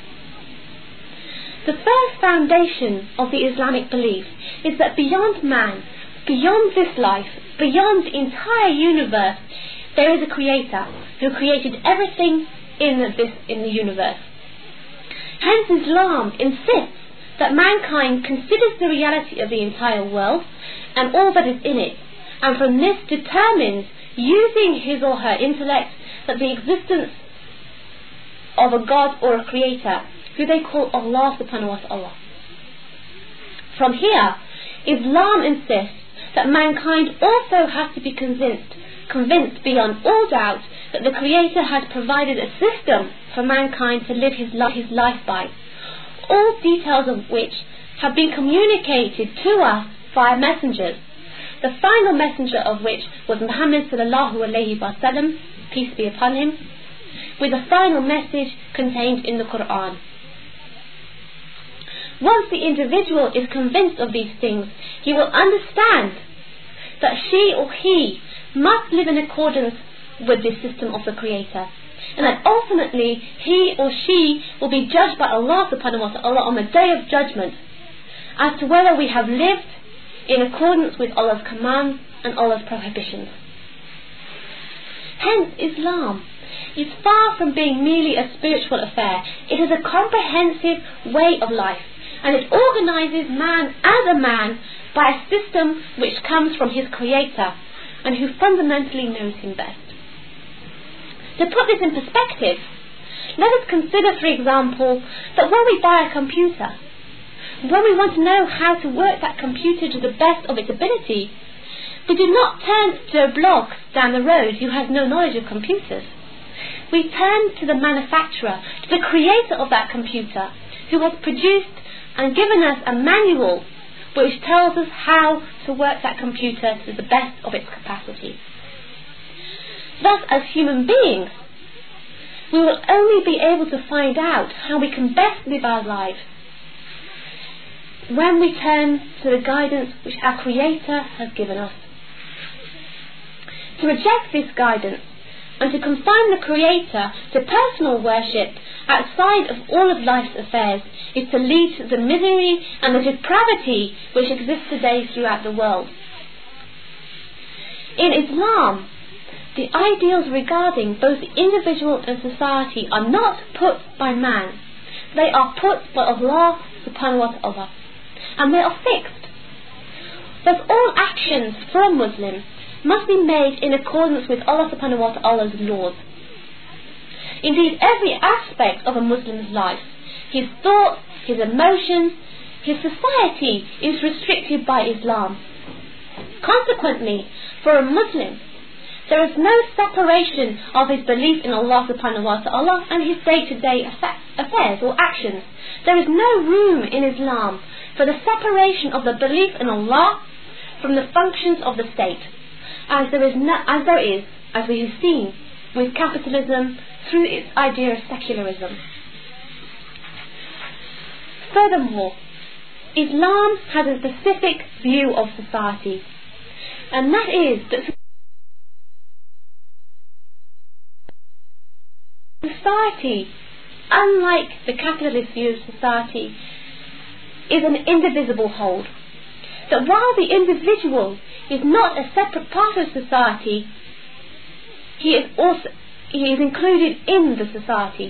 Speaker 1: The first foundation of the Islamic belief is that beyond man, beyond this life, beyond the entire universe, there is a creator who created everything in the universe. Hence, Islam insists that mankind considers the reality of the entire world and all that is in it, and from this determines, using his or her intellect, that the existence of a God or a creator, who they call Allah subhanahu wa ta'ala. From here, Islam insists that mankind also has to be convinced beyond all doubt that the Creator has provided a system for mankind to live his life by, all details of which have been communicated to us via messengers, the final messenger of which was Muhammad sallallahu alayhi wa sallam, peace be upon him, with the final message contained in the Quran. Once the individual is convinced of these things, he will understand that she or he must live in accordance with this system of the Creator, and that ultimately he or she will be judged by Allah subhanahu wa ta'ala on the Day of Judgment as to whether we have lived in accordance with Allah's commands and Allah's prohibitions. Hence, Islam is far from being merely a spiritual affair. It is a comprehensive way of life, and it organizes man as a man by a system which comes from his Creator and who fundamentally knows him best. To put this in perspective, let us consider, for example, that when we buy a computer, when we want to know how to work that computer to the best of its ability, we do not turn to a bloke down the road who has no knowledge of computers. We turn to the manufacturer, to the creator of that computer, who has produced and given us a manual which tells us how to work that computer to the best of its capacity. Thus, as human beings, we will only be able to find out how we can best live our lives when we turn to the guidance which our Creator has given us. To reject this guidance and to confine the Creator to personal worship outside of all of life's affairs is to lead to the misery and the depravity which exists today throughout the world. In Islam, the ideals regarding both the individual and society are not put by man. They are put by Allah subhanahu wa ta'ala, and they are fixed. Thus all actions for a Muslim must be made in accordance with Allah subhanahu wa ta'ala's laws. Indeed, every aspect of a Muslim's life, his thoughts, his emotions, his society, is restricted by Islam. Consequently, for a Muslim, there is no separation of his belief in Allah subhanahu wa ta'ala and his day-to-day affairs or actions. There is no room in Islam for the separation of the belief in Allah from the functions of the state, as there is, as we have seen, with capitalism through its idea of secularism. Furthermore, Islam has a specific view of society, and that is that society, unlike the capitalist view of society, is an indivisible whole. That while the individual is not a separate part of society, he is included in the society.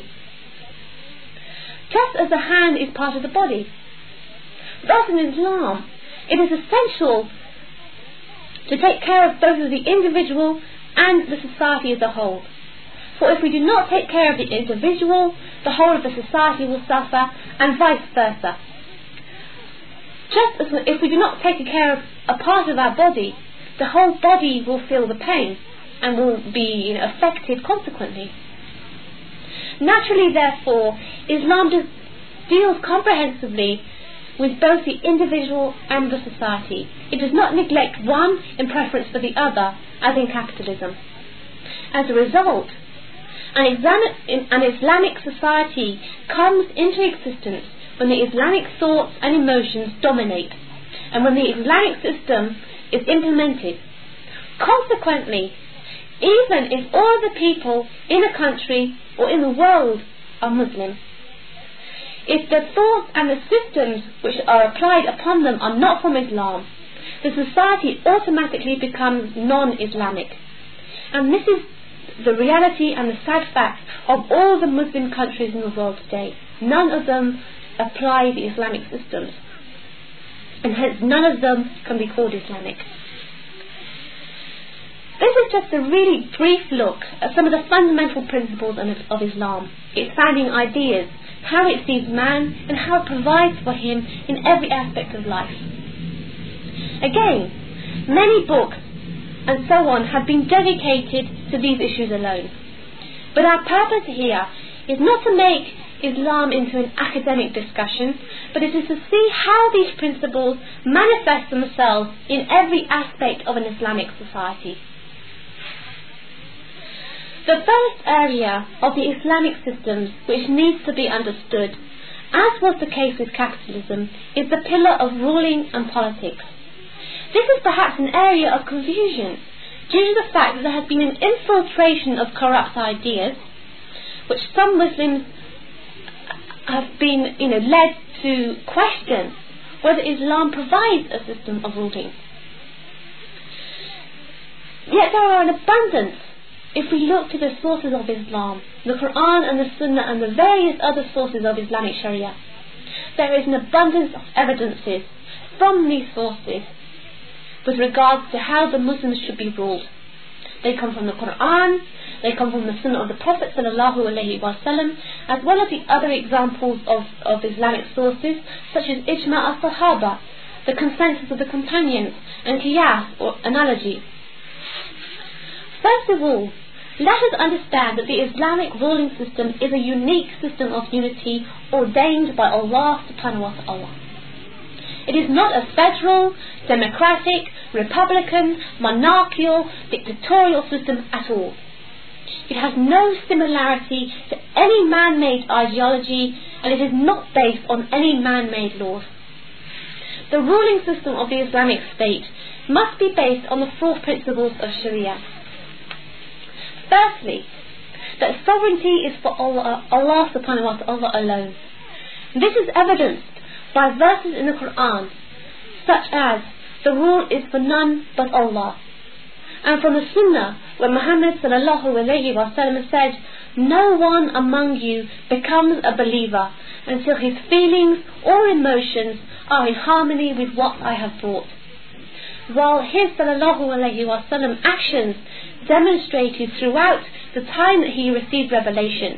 Speaker 1: Just as the hand is part of the body. Thus in Islam, it is essential to take care of both of the individual and the society as a whole. For if we do not take care of the individual, the whole of the society will suffer, and vice versa. Just as if we do not take care of a part of our body, the whole body will feel the pain and will be affected consequently. Naturally, therefore, Islam deals comprehensively with both the individual and the society. It does not neglect one in preference for the other, as in capitalism. As a result, an Islamic society comes into existence when the Islamic thoughts and emotions dominate, and when the Islamic system is implemented. Consequently, even if all the people in a country or in the world are Muslim, if the thoughts and the systems which are applied upon them are not from Islam, the society automatically becomes non-Islamic. And this is the reality and the sad fact of all the Muslim countries in the world today. None of them apply the Islamic systems, and hence none of them can be called Islamic. This is just a really brief look at some of the fundamental principles of Islam, its founding ideas, how it sees man, and how it provides for him in every aspect of life. Again, many books and so on have been dedicated to these issues alone. But our purpose here is not to make Islam into an academic discussion, but it is to see how these principles manifest themselves in every aspect of an Islamic society. The first area of the Islamic systems which needs to be understood, as was the case with capitalism, is the pillar of ruling and politics. This is perhaps an area of confusion due to the fact that there has been an infiltration of corrupt ideas, which some Muslims have been led to question whether Islam provides a system of ruling. Yet there are an abundance, if we look to the sources of Islam, the Quran and the Sunnah and the various other sources of Islamic Sharia, there is an abundance of evidences from these sources with regards to how the Muslims should be ruled. They come from the Quran, they come from the Sunnah of the Prophet ﷺ, as well as the other examples of Islamic sources, such as Ijma' al-Sahaba, the consensus of the companions, and Qiyas, or analogy. First of all, let us understand that the Islamic ruling system is a unique system of unity ordained by Allah subhanahu wa ta'ala. It is not a federal, democratic, republican, monarchical, dictatorial system at all. It has no similarity to any man-made ideology, and it is not based on any man-made laws. The ruling system of the Islamic State must be based on the 4 principles of Sharia. Firstly, that sovereignty is for Allah subhanahu wa ta'ala alone. This is evidenced by verses in the Quran, such as, the rule is for none but Allah. And from the Sunnah, where Muhammad sallallahu alayhi wa sallam said, no one among you becomes a believer until his feelings or emotions are in harmony with what I have brought. While his sallallahu alayhi wa sallam actions demonstrated throughout the time that he received revelation,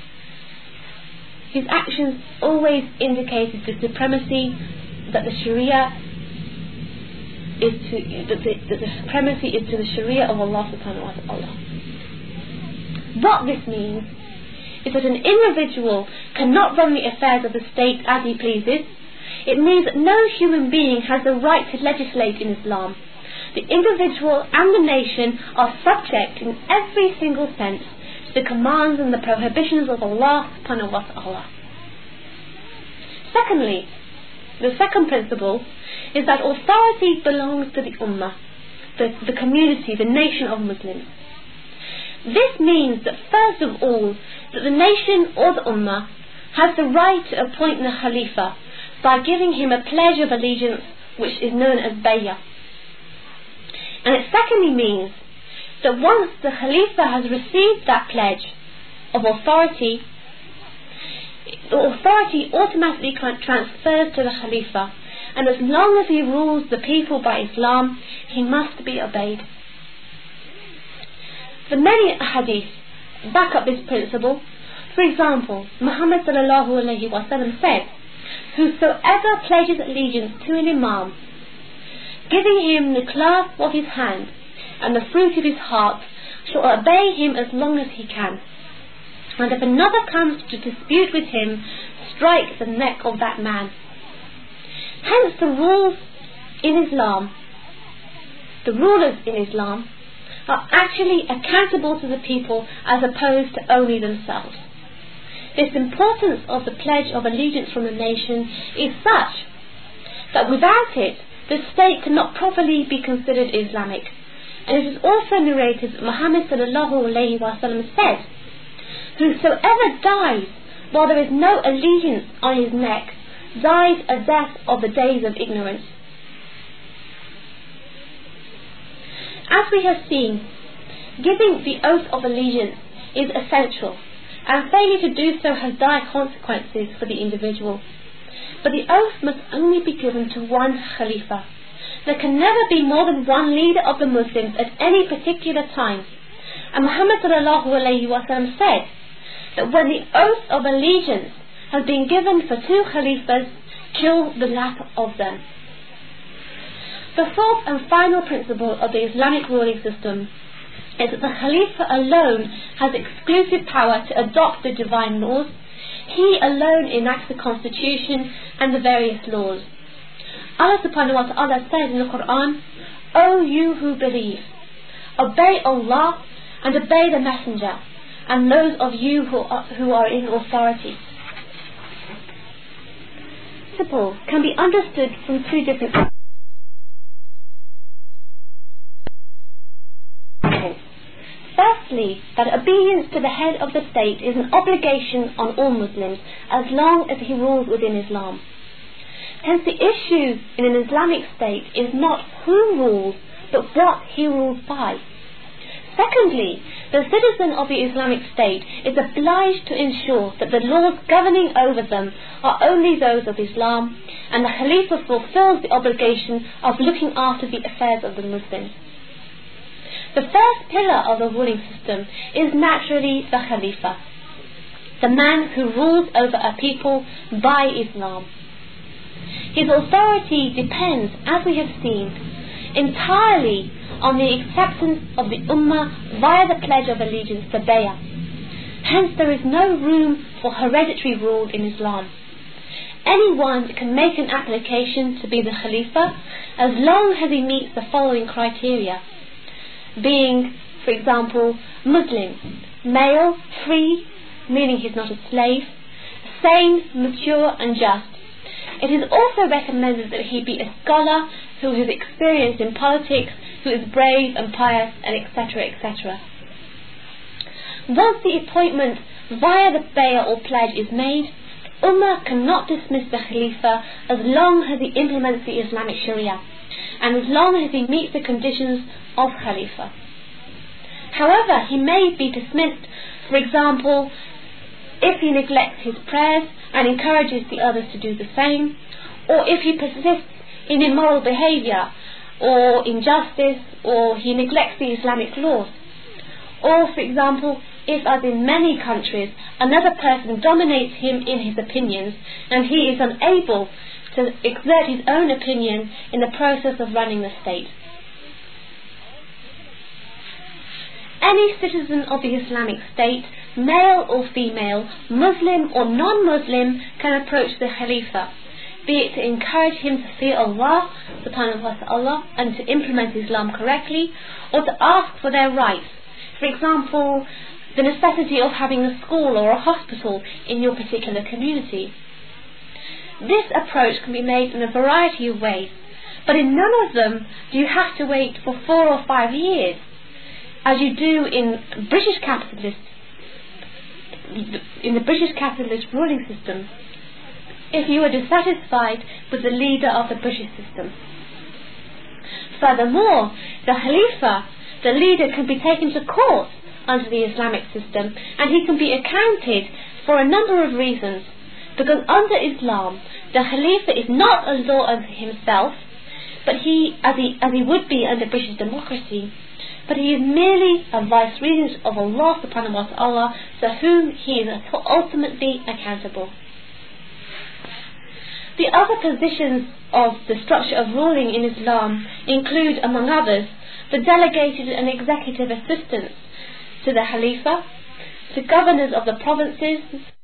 Speaker 1: his actions always indicated the supremacy that the Sharia is to the Sharia of Allah subhanahu wa ta'ala. What this means is that an individual cannot run the affairs of the state as he pleases. It means that no human being has the right to legislate in Islam. The individual and the nation are subject in every single sense to the commands and the prohibitions of Allah subhanahu wa ta'ala. Secondly, the second principle is that authority belongs to the Ummah, the community, the nation of Muslims. This means that first of all, that the nation or the Ummah has the right to appoint the Khalifa by giving him a pledge of allegiance which is known as Bay'ah. And it secondly means that once the Khalifa has received that pledge of authority, the authority automatically transfers to the Khalifa, and as long as he rules the people by Islam, he must be obeyed. The many hadiths back up this principle. For example, Muhammad sallallahu alayhi wa sallam said, whosoever pledges allegiance to an imam, giving him the clasp of his hand and the fruit of his heart, shall obey him as long as he can. And if another comes to dispute with him, strike the neck of that man. Hence the rulers in Islam are actually accountable to the people as opposed to only themselves. This importance of the pledge of allegiance from the nation is such that without it, the state cannot properly be considered Islamic. And it is also narrated that Muhammad sallallahu alayhi wa sallam said, whosoever dies while there is no allegiance on his neck, dies a death of the days of ignorance. As we have seen, giving the oath of allegiance is essential, and failure to do so has dire consequences for the individual. But the oath must only be given to one Khalifa. There can never be more than one leader of the Muslims at any particular time. And Muhammad sallallahu alayhi wa sallam said that when the oath of allegiance has been given for 2 Khalifas, kill the latter of them. The fourth and final principle of the Islamic ruling system is that the Khalifa alone has exclusive power to adopt the divine laws. He alone enacts the constitution and the various laws. Allah subhanahu wa ta'ala says in the Quran, O you who believe, obey Allah and obey the Messenger and those of you who are in authority. Principle can be understood from two different angles. Firstly, that obedience to the head of the state is an obligation on all Muslims as long as he rules within Islam. Hence the issue in an Islamic state is not who rules, but what he rules by. Secondly, the citizen of the Islamic State is obliged to ensure that the laws governing over them are only those of Islam, and the Khalifa fulfills the obligation of looking after the affairs of the Muslims. The first pillar of the ruling system is naturally the Khalifa, the man who rules over a people by Islam. His authority depends, as we have seen, entirely on the acceptance of the Ummah via the pledge of allegiance to Bay'ah. Hence there is no room for hereditary rule in Islam. Anyone can make an application to be the Khalifa as long as he meets the following criteria, being, for example, Muslim, male, free, meaning he's not a slave, sane, mature and just. It is also recommended that he be a scholar who has experience in politics, who is brave and pious, and etc., etc. Once the appointment via the bay'ah or pledge is made, Ummah cannot dismiss the Khalifa as long as he implements the Islamic Sharia, and as long as he meets the conditions of Khalifa. However, he may be dismissed, for example, if he neglects his prayers and encourages the others to do the same, or if he persists in immoral behaviour or injustice, or he neglects the Islamic laws, or, for example, if, as in many countries, another person dominates him in his opinions and he is unable to exert his own opinion in the process of running the state. Any citizen of the Islamic State, male or female, Muslim or non-Muslim, can approach the Khalifa, be it to encourage him to fear Allah subhanahu wa ta'ala and to implement Islam correctly, or to ask for their rights. For example, the necessity of having a school or a hospital in your particular community. This approach can be made in a variety of ways, but in none of them do you have to wait for 4 or 5 years, as you do in the British capitalist ruling system, if you are dissatisfied with the leader of the British system. Furthermore, the Khalifa, the leader, can be taken to court under the Islamic system, and he can be accounted for a number of reasons, because under Islam the Khalifa is not a law unto himself, but he would be under British democracy, but he is merely a vice-regent of Allah subhanahu wa ta'ala, to whom he is ultimately accountable. The other positions of the structure of ruling in Islam include, among others, the delegated and executive assistants to the Khalifa, the governors of the provinces,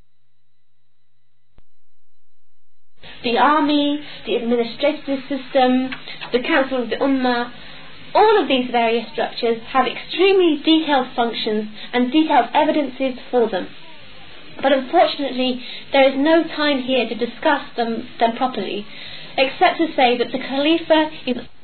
Speaker 1: the army, the administrative system, the council of the Ummah. All of these various structures have extremely detailed functions and detailed evidences for them. But unfortunately, there is no time here to discuss them properly, except to say that the Khalifa is